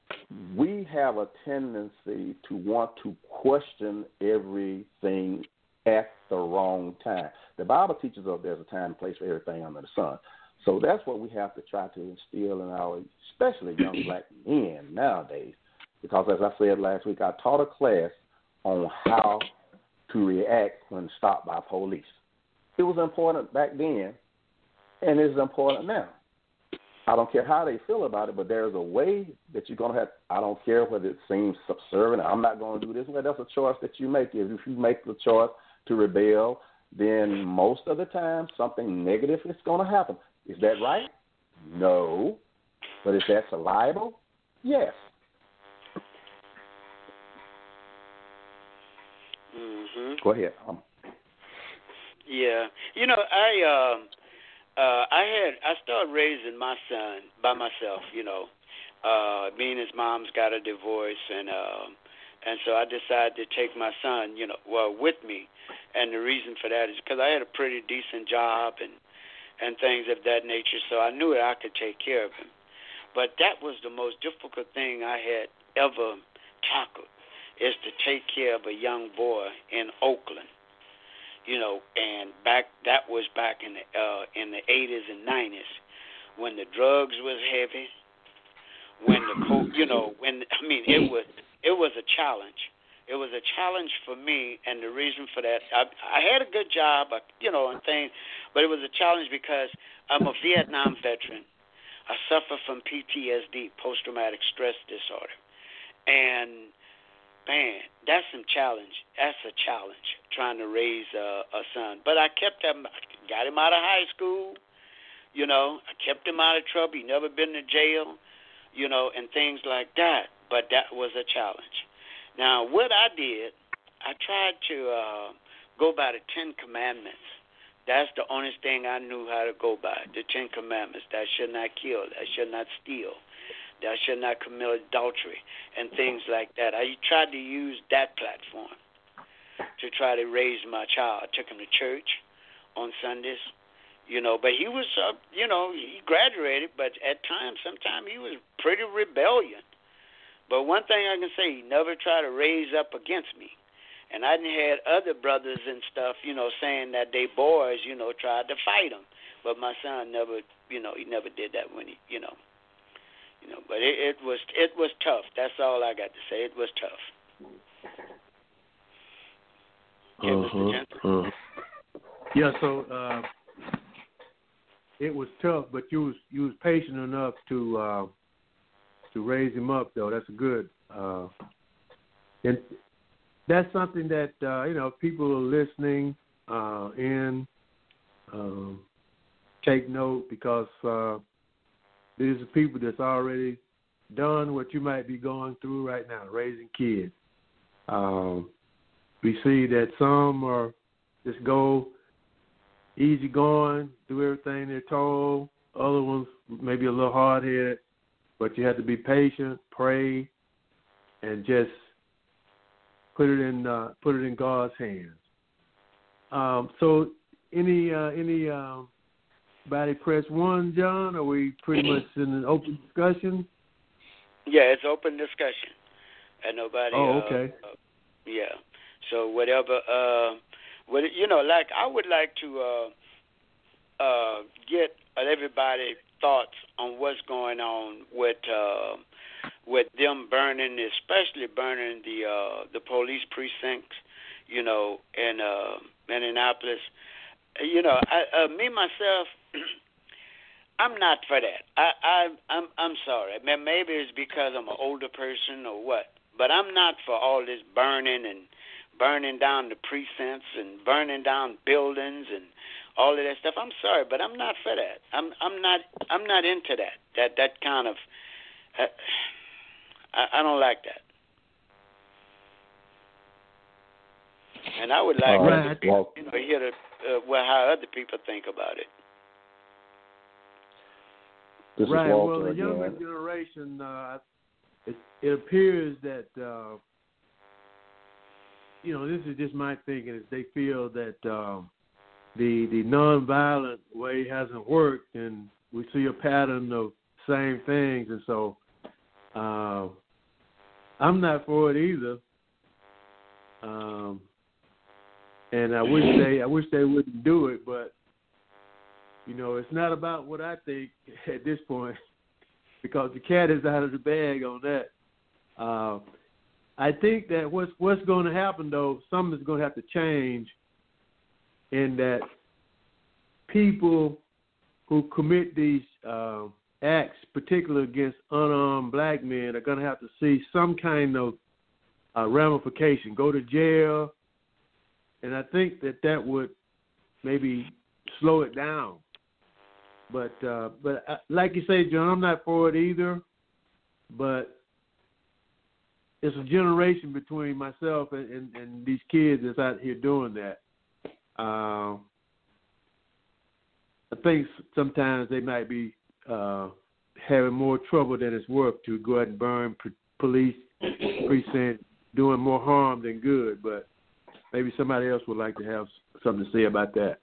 we have a tendency to want to question everything at the wrong time. The Bible teaches us there's a time and place for everything under the sun. So that's what we have to try to instill in our, especially young black men nowadays. Because as I said last week, I taught a class on how to react when stopped by police. It was important back then, and it's important now. I don't care how they feel about it, but there's a way that you're going to have. I don't care whether it seems subservient. I'm not going to do this. Well, that's a choice that you make. If you make the choice to rebel, then most of the time something negative is going to happen. Is that right? No. But is that reliable? Yes. Mhm. Go ahead. Um, Yeah. You know, I um uh I had I started raising my son by myself, you know. Uh me and his mom's got a divorce, and um and so I decided to take my son, you know, well, with me. And the reason for that is because I had a pretty decent job and and things of that nature, so I knew that I could take care of him. But that was the most difficult thing I had ever tackled, is to take care of a young boy in Oakland. You know, and back that was back in the uh, in the eighties and nineties, when the drugs was heavy, when the co- you know when I mean it was it was a challenge. It was a challenge for me, and the reason for that, I, I had a good job, you know, and things, but it was a challenge because I'm a Vietnam veteran. I suffer from P T S D, post-traumatic stress disorder, and man, that's some challenge. That's a challenge trying to raise a, a son. But I kept him, got him out of high school. You know, I kept him out of trouble. He never been to jail. You know, and things like that. But that was a challenge. Now, what I did, I tried to uh, go by the Ten Commandments. That's the only thing I knew how to go by, the Ten Commandments. Thou shalt not kill. Thou shalt not steal. Thou shalt not commit adultery, and things like that. I tried to use that platform to try to raise my child. I took him to church on Sundays, you know, but he was, uh, you know, he graduated, but at times, sometimes he was pretty rebellious. But one thing I can say, he never tried to raise up against me. And I done had other brothers and stuff, you know, saying that they boys, you know, tried to fight him. But my son never, you know, he never did that when he, you know. You know, but it, it was it was tough. That's all I got to say. It was tough. Okay, uh-huh, Mister Jensen? Uh-huh. Yeah, so uh, it was tough, but you was you was patient enough to uh, to raise him up, though. That's good. Uh, and that's something that uh, you know, people are listening uh, in. Um, take note, because uh, these are people that's already done what you might be going through right now, raising kids. Um, we see that some are just go easy going, do everything they're told. Other ones maybe a little hard-headed, but you have to be patient, pray, and just put it in uh, put it in God's hands. Um, so, any uh, any um, body press one, John? Are we pretty much in an open discussion? Yeah, it's open discussion, and nobody. Oh, okay. Uh, uh, yeah. So whatever. Uh, what you know, like I would like to uh, uh, get everybody's thoughts on what's going on with uh, with them burning, especially burning the uh, the police precincts. You know, in uh, Minneapolis. You know, I, uh, me myself, I'm not for that. I, I, I'm, I'm sorry. Maybe it's because I'm an older person or what, but I'm not for all this burning and burning down the precincts and burning down buildings and all of that stuff. I'm sorry, but I'm not for that. I'm, I'm not, I'm not into that. That, that kind of, uh, I, I don't like that. And I would like uh, other people, well, you know, hear the, uh, well, how other people think about it. This right. is Walter Well, the again. younger generation, uh, it, it appears that uh, you know, this is just my thinking, is they feel that um, the the nonviolent way hasn't worked, and we see a pattern of same things, and so uh, I'm not for it either. Um, and I wish they I wish they wouldn't do it, but you know, it's not about what I think at this point, because the cat is out of the bag on that. Uh, I think that what's what's going to happen, though, something's going to have to change, in that people who commit these uh, acts, particularly against unarmed black men, are going to have to see some kind of uh, ramification, go to jail, and I think that that would maybe slow it down. But uh, but uh, like you say, John, I'm not for it either. But it's a generation between myself and, and, and these kids that's out here doing that. Uh, I think sometimes they might be uh, having more trouble than it's worth to go out and burn p- police precinct, doing more harm than good. But maybe somebody else would like to have something to say about that.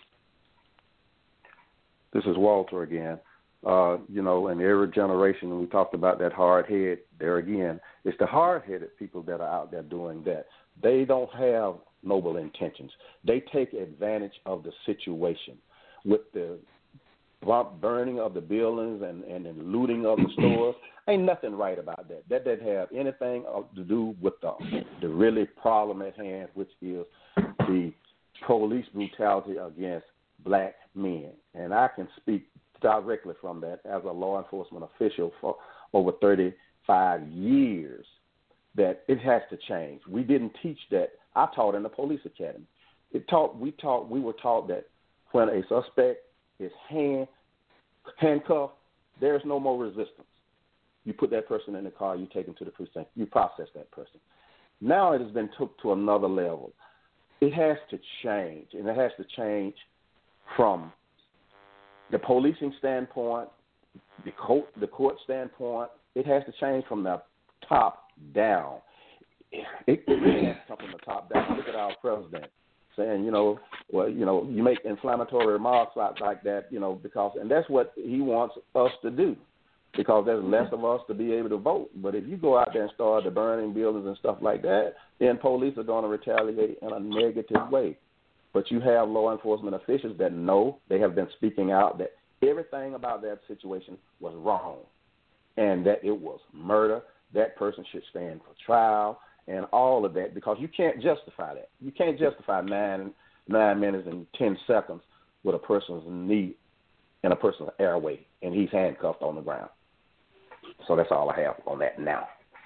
This is Walter again. Uh, you know, in every generation, we talked about that hard head. There again, it's the hard-headed people that are out there doing that. They don't have noble intentions. They take advantage of the situation with the burning of the buildings and, and the looting of the stores. Ain't nothing right about that. That doesn't have anything to do with the, the really problem at hand, which is the police brutality against black men. And I can speak directly from that as a law enforcement official for over thirty-five years, that it has to change. We didn't teach that. I taught in the police academy. It taught we taught we were taught that when a suspect is hand handcuffed, there's no more resistance. You put that person in the car, you take him to the precinct, you process that person. Now it has been took to another level. It has to change, and it has to change from the policing standpoint, the court, the court standpoint. It has to change from the top down. It, it really has to come from the top down. Look at our president saying, you know, well, you know, you make inflammatory remarks like, like that, you know, because, and that's what he wants us to do, because there's less of us to be able to vote. But if you go out there and start the burning buildings and stuff like that, then police are going to retaliate in a negative way. But you have law enforcement officials that know, they have been speaking out that everything about that situation was wrong and that it was murder. That person should stand for trial and all of that, because you can't justify that. You can't justify nine nine minutes and ten seconds with a person's knee in a person's airway and he's handcuffed on the ground. So that's all I have on that now.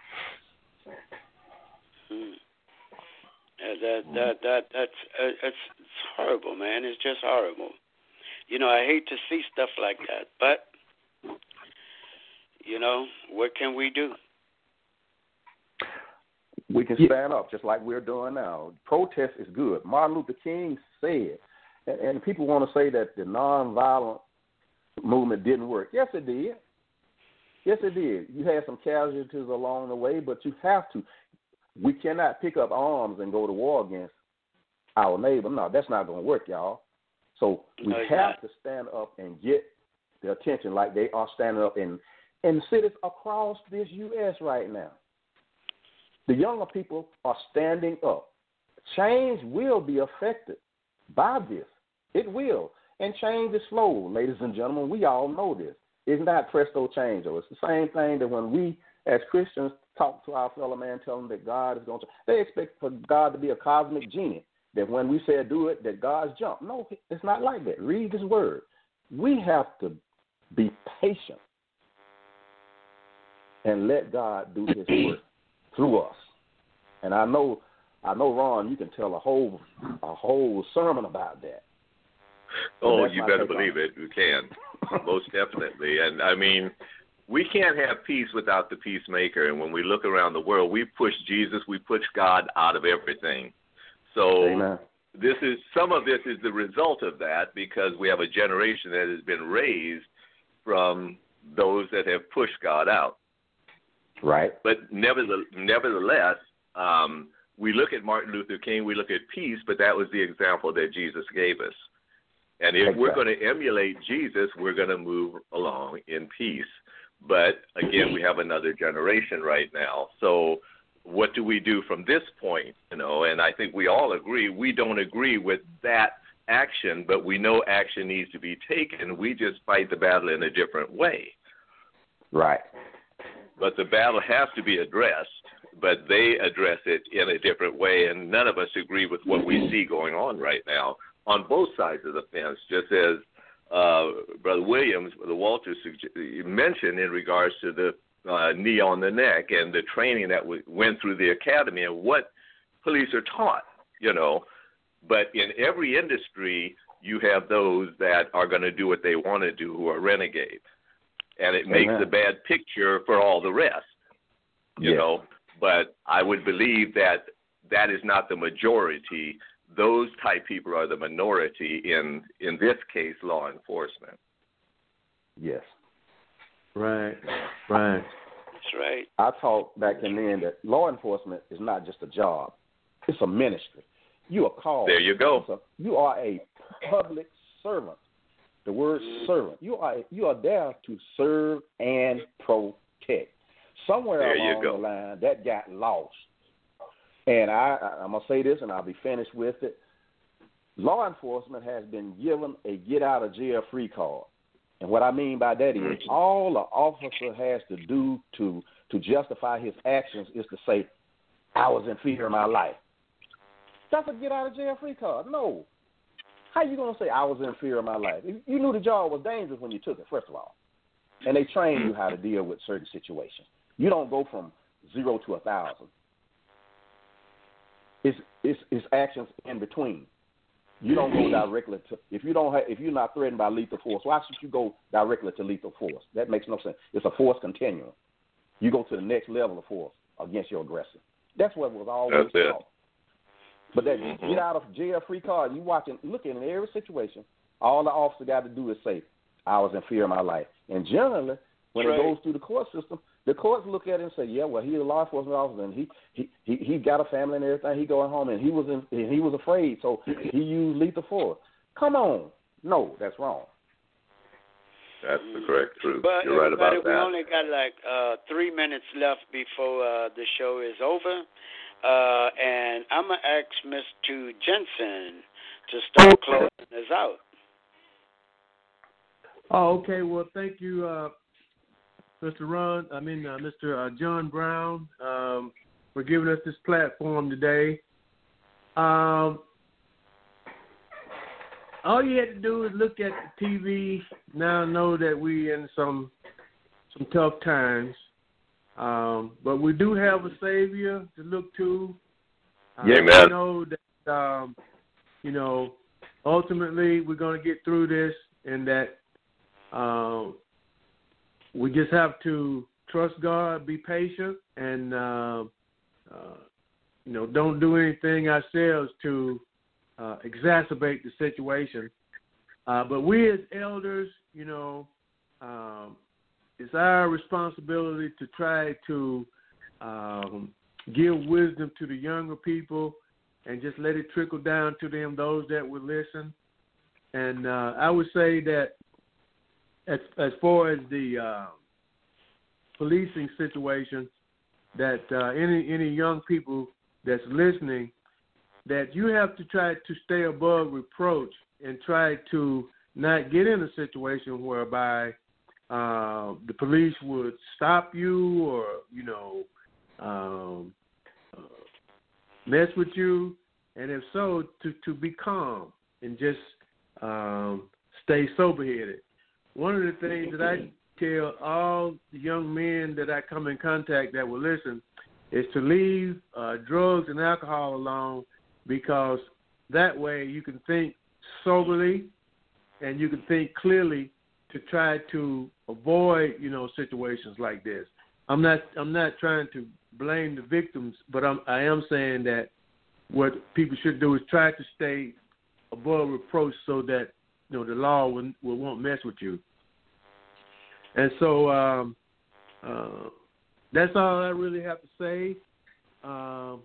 Hmm. Uh, that that that that's uh, it's, it's horrible, man. It's just horrible. You know, I hate to see stuff like that, but you know, what can we do? We can stand up just like we're doing now. Protest is good. Martin Luther King said, and, and people want to say that the nonviolent movement didn't work. Yes, it did. Yes, it did. You had some casualties along the way, but you have to. We cannot pick up arms and go to war against our neighbor. No, that's not going to work, y'all. So we no, have not. to stand up and get the attention like they are standing up in, in cities across this U S right now. The younger people are standing up. Change will be affected by this. It will. And change is slow, ladies and gentlemen. We all know this. It's not presto change. It's the same thing that when we as Christians talk to our fellow man, tell them that God is going to, they expect for God to be a cosmic genie, that when we say do it, that God's jump. No, it's not like that. Read this word. We have to be patient and let God do his work through us. And I know, I know, Ron, you can tell a whole, a whole sermon about that. Oh, you better believe it. You can, most definitely. And I mean, we can't have peace without the peacemaker. And when we look around the world, we push Jesus, we push God out of everything. So Amen. This is some of this is the result of that, because we have a generation that has been raised from those that have pushed God out. Right. But nevertheless, nevertheless um, we look at Martin Luther King, we look at peace, but that was the example that Jesus gave us. And if exactly. we're going to emulate Jesus, we're going to move along in peace. But, again, we have another generation right now. So what do we do from this point? You know, and I think we all agree we don't agree with that action, but we know action needs to be taken. We just fight the battle in a different way. Right. But the battle has to be addressed, but they address it in a different way, and none of us agree with what we see going on right now on both sides of the fence, just as uh, Brother Williams, the Walter mentioned in regards to the uh, knee on the neck and the training that we went through the academy and what police are taught, you know. But in every industry, you have those that are going to do what they want to do who are renegades. And it makes Amen. a bad picture for all the rest, you Yes. know. But I would believe that that is not the majority. Those type people are the minority in, in this case, law enforcement. Yes. Right, right. That's right. I taught back in then that law enforcement is not just a job. It's a ministry. You are called. There you go. A, you are a public servant. The word servant. You are you are there to serve and protect. Somewhere There you along go. the line, that got lost. And I, I, I'm going to say this, and I'll be finished with it. Law enforcement has been given a get-out-of-jail-free card. And what I mean by that is all the officer has to do to to justify his actions is to say, I was in fear of my life. That's a get-out-of-jail-free card. No. How you going to say I was in fear of my life? You knew the job was dangerous when you took it, first of all. And they train you how to deal with certain situations. You don't go from zero to a thousand. It's, it's, it's actions in between. You don't go directly to if you don't have, if you're not threatened by lethal force. Why should you go directly to lethal force? That makes no sense. It's a force continuum. You go to the next level of force against your aggressor. That's what was always That's it. taught. But that Mm-hmm. get out of jail free card, you watching, looking in every situation. All the officer got to do is say, "I was in fear of my life." And generally, when Right. it goes through the court system, the courts look at it and say, "Yeah, well, he's a law enforcement officer, and he he he, he got a family and everything. He going home, and he was in, and he was afraid, so he used lethal force." Come on, no, that's wrong. That's the correct truth. But You're right everybody, about we that. only got like uh, three minutes left before uh, the show is over. Uh, and I'm going to ask Mister Jensen to start closing us out. Oh, okay. Well, thank you, uh, Mister Ron. I mean, uh, Mister Uh, John Brown, um, for giving us this platform today. Um, all you had to do is look at the T V. Now know that we in some some tough times, um, but we do have a Savior to look to. Uh, Yeah, man. We know that um, you know ultimately we're going to get through this, and that. Um, we just have to trust God, be patient, and uh, uh, you know, don't do anything ourselves to uh, exacerbate the situation. Uh, but we as elders, you know, um, it's our responsibility to try to um, give wisdom to the younger people and just let it trickle down to them, those that will listen. And uh, I would say that As, as far as the uh, policing situation, that uh, any any young people that's listening, that you have to try to stay above reproach and try to not get in a situation whereby uh, the police would stop you or, you know, um, uh, mess with you. And if so, to, to be calm and just um, stay sober-headed. One of the things that I tell all the young men that I come in contact that will listen is to leave uh, drugs and alcohol alone, because that way you can think soberly and you can think clearly to try to avoid, you know, situations like this. I'm not I'm not trying to blame the victims, but I'm, I am saying that what people should do is try to stay above reproach so that, you know, the law will, will won't mess with you. And so um, uh, that's all I really have to say. Uh,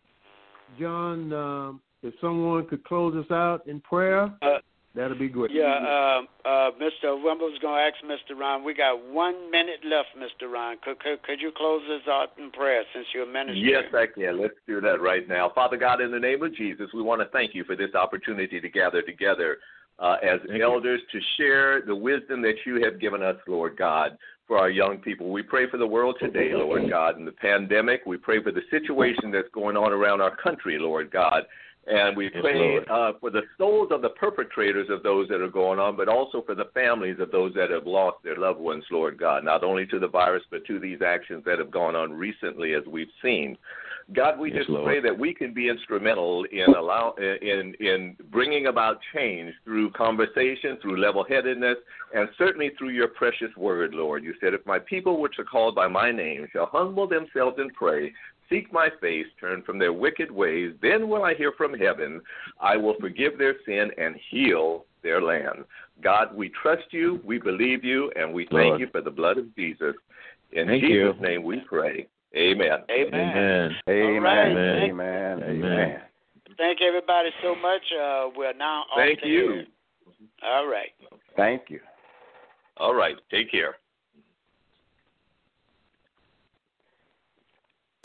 John, um, if someone could close us out in prayer, Uh, that'd be great. Yeah, uh, uh, Mister Rumble's going to ask Mister Ron. We got one minute left, Mister Ron. Could, could, could you close us out in prayer since you're a minister? Yes, I can. Let's do that right now. Father God, in the name of Jesus, we want to thank you for this opportunity to gather together uh, as Thank elders to share the wisdom that you have given us, Lord God, for our young people. We pray for the world today, Lord God, in the pandemic. We pray for the situation that's going on around our country, Lord God. And we Yes, pray Lord. uh, for the souls of the perpetrators of those that are going on, but also for the families of those that have lost their loved ones, Lord God, not only to the virus, but to these actions that have gone on recently, as we've seen. God, we Yes, just Lord. pray that we can be instrumental in allow in in bringing about change through conversation, through level-headedness, and certainly through your precious word, Lord. You said, if my people which are called by my name shall humble themselves and pray, seek my face, turn from their wicked ways, then will I hear from heaven. I will forgive their sin and heal their land. God, we trust you, we believe you, and we thank Lord. you for the blood of Jesus. In Thank Jesus' you. name we pray. Amen. Amen. Amen. Amen. All right. Amen. Amen. Amen. Thank everybody so much. Uh, we're now off Thank the you. air. All right. Thank you. All right. Take care.